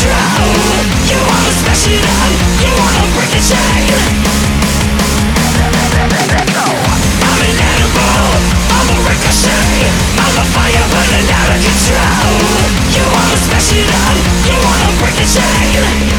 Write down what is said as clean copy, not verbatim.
control. You wanna smash it up, you wanna break the chain. I'm an animal, I'm a ricochet. I'm a fire burning out of control. You wanna smash it up, you wanna break the chain.